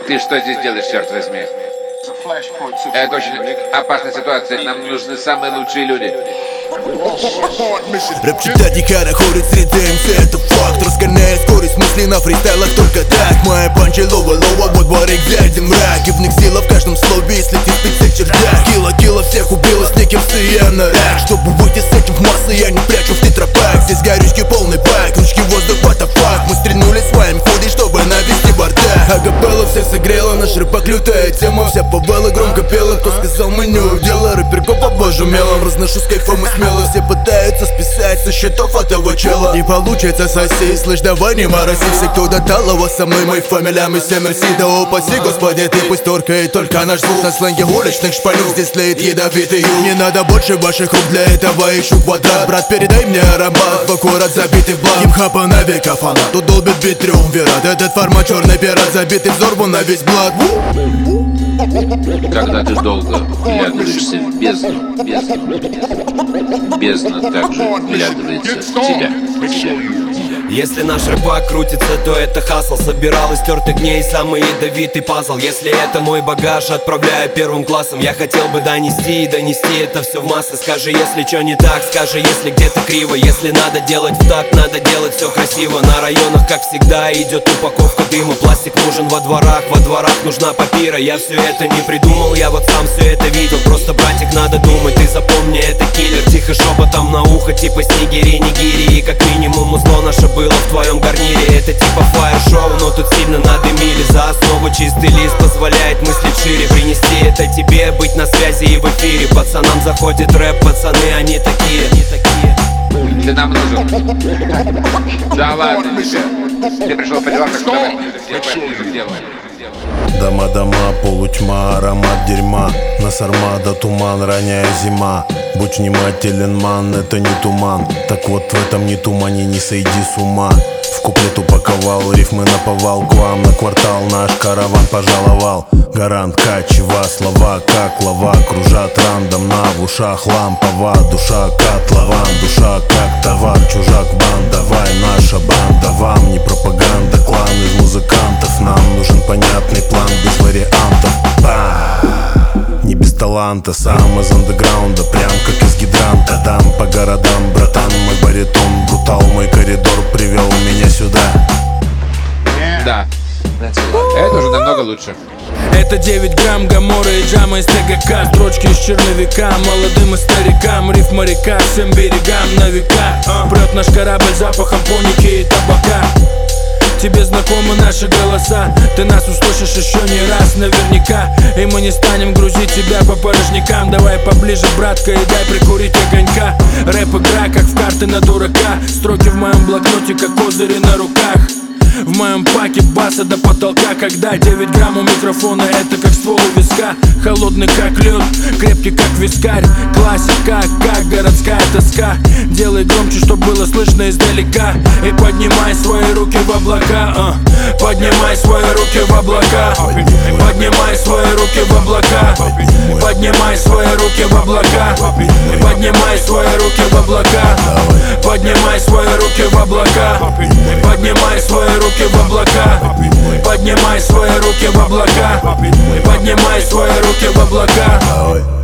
Ты что здесь делаешь, черт возьми? Это очень опасная ситуация. Нам нужны самые лучшие люди. Рэп читать не хорохорит среди МС, это факт. Разгоняя скорость мысли на фристайлах только так. Моя панчи лова, вот дворик взять мрак. И в них сила в каждом слове, если ты спит чердак. Кило всех убила с неким я на рак. Чтобы выйти с этим в массы, я не прячу в тетрапак. Здесь горючки полный бак, ручки воздух, what the fuck. Мы стрельнули с вами ходи, чтобы навести бардак. Акапелла всех согрела, наш рэпак лютая тема. Вся повала громко пела, кто сказал мы не удела. Рэперку по божу мелом, разношу с кайфом и смело. Все пытаются списать со счетов этого чела. Не получится соси, слышь, давай не морози. Все, кто до талого со мной, мой фамилия, мы все мерси. Да упаси, господи, ты пусть торкает только наш звук. На сленге уличных шпалюк здесь леет ядовитый юг. Не надо больше ваших рук, для этого ищу квадрат. Брат, передай мне аромат, в аккурат забитый в блок. Хип-хапа на века фанат, тут долбит бит триумвират. Этот формат черный пират, забитый взорву на весь блат. Когда ты долго вглядываешься в бездну, бездна также вглядывается в тебя. Если наш рэпак крутится, то это хасл. Собирал из тертых дней самый ядовитый пазл. Если это мой багаж, отправляю первым классом. Я хотел бы донести это все в массы. Скажи, если что не так, скажи, если где-то криво. Если надо делать в такт, надо делать все красиво. На районах, как всегда, идет упаковка дыма. Пластик нужен во дворах нужна папира. Я все это не придумал, я вот сам все это видел. Просто, братик, надо думать, ты запомни, это киллер. Тихо шепотом на ухо, типа снегири, нигири. И как минимум узло наше было в твоем гарнире. Это типа фаер-шоу, но тут сильно надымили. За основу чистый лист позволяет мыслить шире. Принести это тебе, быть на связи и в эфире. Пацанам заходит рэп, пацаны, они такие. Ты нам нужен. Да ладно, ты пришел по делам, так что давай сделай. Дома, полутьма, аромат дерьма. Нас армада, туман, ранняя зима. Будь внимателен, ман, это не туман. Так вот в этом не тумане не сойди с ума. В куплет упаковал, рифмы наповал. К вам на квартал наш караван пожаловал. Гарант, качева, слова как лава. Кружат рандомно, в ушах лампова. Душа котлован, душа как товар. Чужак бан, давай наша банда. Вам не пропаганда, клан из музыкантов. Нам нужен понятный план без вариантов. Не без таланта, сам из андеграунда. Прям как из гидранта. Дам по городам, братан, мой баритон. Брутал, мой коридор привел меня сюда. Да, это уже намного лучше. Это 9 грамм гамора и джама из ТГК. Строчки из черновика, молодым и старикам. Риф моряка, всем берегам на века. Прет наш корабль запахом поники и табака. Тебе знакомы наши голоса. Ты нас услышишь еще не раз наверняка. И мы не станем грузить тебя по порожнякам. Давай поближе, братка, и дай прикурить огонька. Рэп-игра, как в карты на дурака. Строки в моем блокноте, как козыри на руках. В моем паке баса до потолка. Когда 9 грамм у микрофона, это как ствол у виска. Холодный как лед, крепкий как вискарь. Классика, как городская тоска. Делай громче, чтоб было слышно издалека. И поднимай свои руки в облака. Поднимай свои руки в облака. Поднимай свои руки в облака. Поднимай свои руки в облака. Поднимай свои руки в облака. Поднимай свои руки в облака. Поднимай свои руки в облака. Поднимай свои руки в облака. Поднимай свои руки в облака.